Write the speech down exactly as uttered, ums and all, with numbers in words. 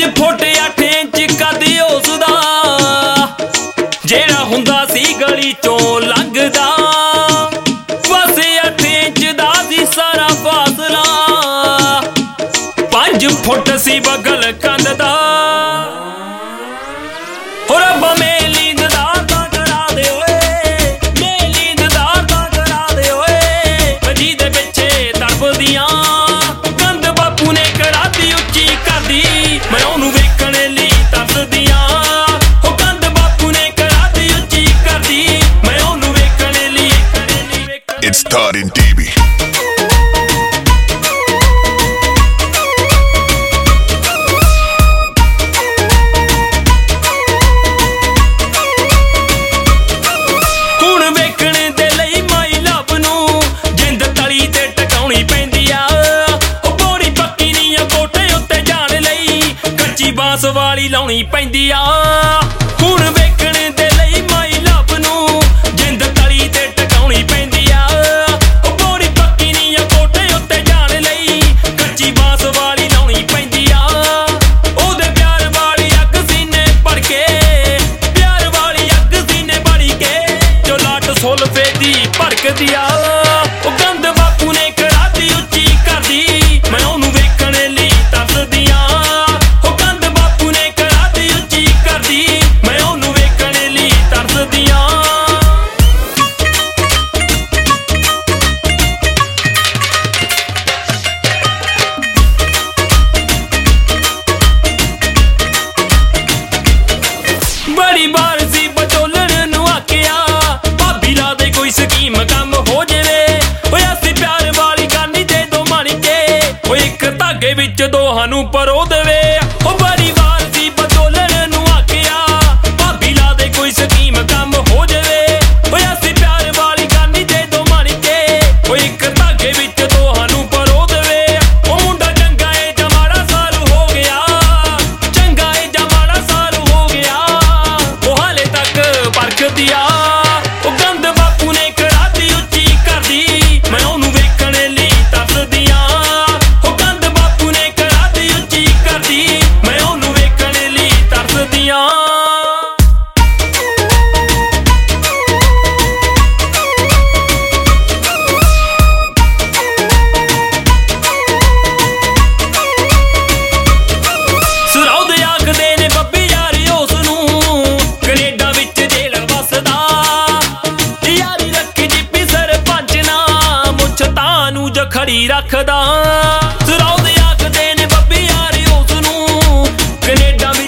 ਪੰਜ ਫੁੱਟ ਅੱਠ ਇੰਚ ਕੱਦ ਉਸਦਾ, ਜਿਹੜਾ ਹੁੰਦਾ ਸੀ ਗਲੀ ਚੋਂ ਲੰਘਦਾ। ਬਸ ਅੱਠ ਇੰਚ ਦਾ ਸੀ ਸਾਰਾ ਫਾਸਲਾ, ਪੰਜ ਫੁੱਟ ਸੀ ਬਗਲ ਕੰਧ ਦਾ। ਹੋ ਰੱਬਾ ਮੇਲੀ ਨਦਾਰ ਤਾਂ ਕਰਾ ਦੇ ਓਏ, ਮੇਲੀ ਨਦਾਰ ਤਾਂ ਕਰਾ ਦੇ ਓਏ। ਵਜੀ ਦੇ ਪਿੱਛੇ ਤੜਪਦੀਆਂ ਕੰਧ ਬਾਪੂ ਨੇ ਕਰਾਤੀ ਉੱਚੀ ਕਰਦੀ, ਮੈਂ ਉਹਨੂੰ ਵੇਖਣ ਲਈ ਤਰਸਦੀਆਂ। ਉਹ ਕੰਧ ਬਾਪੂ ਨੇ ਕਰਾਤੀ ਉੱਚੀ ਕਰਦੀ, ਮੈਂ ਉਹਨੂੰ ਵੇਖਣ ਲਈ। It's Todd and D B. ਬਾਂਸ ਵਾਲੀ ਲਾਉਣੀ ਪੈਂਦੀ ਆ ਹੁਣ ਵੇਖਣ ਦੇ ਲਈ ਮਾਈ ਲੱਭ ਨੂੰ, ਜਿੰਦ ਤਲੀ ਤੇ ਟਕਾਉਣੀ ਪੈਂਦੀ ਆ। ਉਹ ਬੋਰੀ ਪੱਕੀ ਨੀ ਆ ਕੋਠੇ ਉੱਤੇ ਜਾਣ ਲਈ, ਕੱਚੀ ਬਾਂਸ ਵਾਲੀ ਲਾਉਣੀ ਪੈਂਦੀ ਆ। ਉਹਦੇ ਪਿਆਰ ਵਾਲੀ ਅੱਗ ਸੀਨੇ ਭੜ ਕੇ, ਪਿਆਰ ਵਾਲੀ ਅੱਗ ਸੀਨੇ ਭੜ ਕੇ, ਜੋ ਲਾਟ ਸੁਲਫੇ ਦੀ ਭੜਕਦੀ ਆ। ਉਹ ਗੰਦ ਬਾਪੂ ਨੇ ਕਰਾਤੀ ਉੱਚੀ ਕਰਦੀ, ਮੈਂ ਉਹਨੂੰ ਵੇਖਣ ਲਈ ਤਰਸਦੀ ਆ। ਮੈਂ ਉਹਨੂੰ ਵੇਖਣ ਲਈ ਤਰਸਦੀਆਂ। ਬੜੀ ਵਾਰ ਸੀ ਬਚੋਲਣ ਨੂੰ ਆਖਿਆ, ਭਾਬੀ ਲਾ ਦੇ ਕੋਈ ਸਕੀਮ ਕੰਮ ਹੋ ਜਾਵੇ। ਓਏ ਅਸੀਂ ਪਿਆਰ ਵਾਲੀ ਗਾਨੀ ਦੇ ਦੋ ਮਣ ਕੇ, ਓਏ ਇੱਕ ਧਾਗੇ ਵਿੱਚ ਦੋਹਾਂ ਨੂੰ ਪਰੋ ਦੇਵੇ। ਉਹ ਬੜੀ ਵਾਰ ਸੀ ਬਚੋਲਣ ਨੂੰ ਆਖਿਆ, ਭਾਬੀ ਲਾ ਦੇ ਕੋਈ ਸਕੀਮ ਕੰਮ ਹੋ ਜਾਵੇ। ਓਏ ਅਸੀਂ ਪਿਆਰ ਵਾਲੀ ਗਾਨੀ ਦੇ ਦੋ ਮਣ ਕੇ, ਓਏ ਇੱਕ ਧਾਗੇ ਵਿੱਚ ਦੋਹਾਂ ਨੂੰ ਪਰੋ ਦੇਵੇ। ਉਹ ਮੁੰਡਾ ਚੰਗਾ ਏ ਜਾਂ ਮਾੜਾ ਸਾਰੂ ਹੋ ਗਿਆ, ਚੰਗਾ ਏ ਜਾਂ ਮਾੜਾ ਸਾਰੂ ਹੋ ਗਿਆ, ਉਹ ਹਾਲੇ ਤੱਕ ਪਰਖਦੀ ਆ। ਉਹ ਗੰਦ ਬਾਪੂ ਨੇ ਕਰਾਤੀ ਉੱਚੀ ਕਰਦੀ, ਮੈਂ ਉਹਨੂੰ ਵੇਖਣ ਲਈ ਤਰਸਦੀਆਂ। ਉਹ ਗੰਦ ਬਾਪੂ ਨੇ ਕਰਾਤੀ ਉੱਚੀ ਕਰਦੀ, ਮੈਂ ਉਹਨੂੰ ਵੇਖਣ ਲਈ ਤਰਸਦੀਆਂ। ਸੁਰੌਦ ਆਖਦੇ ਨੇ ਬੱਬੀ ਯਾਰੀ ਉਸ ਨੂੰ, ਕੈਨੇਡਾ ਵਿੱਚ ਜੇਲ੍ਹ ਵਸਦਾ। ਯਾਰੀ ਰੱਖੀ ਜਿੱਪੀ ਸਰਪੰਚ ਨਾ, ਮੁੱਛ ਤਾਂ ਨੂੰ ਜਖੜੀ ਰੱਖਦਾ। ਸੁਰੌਦ ਆਖਦੇ ਨੇ ਬੱਬੀ ਯਾਰੀ ਉਸ ਨੂੰ, ਕੈਨੇਡਾ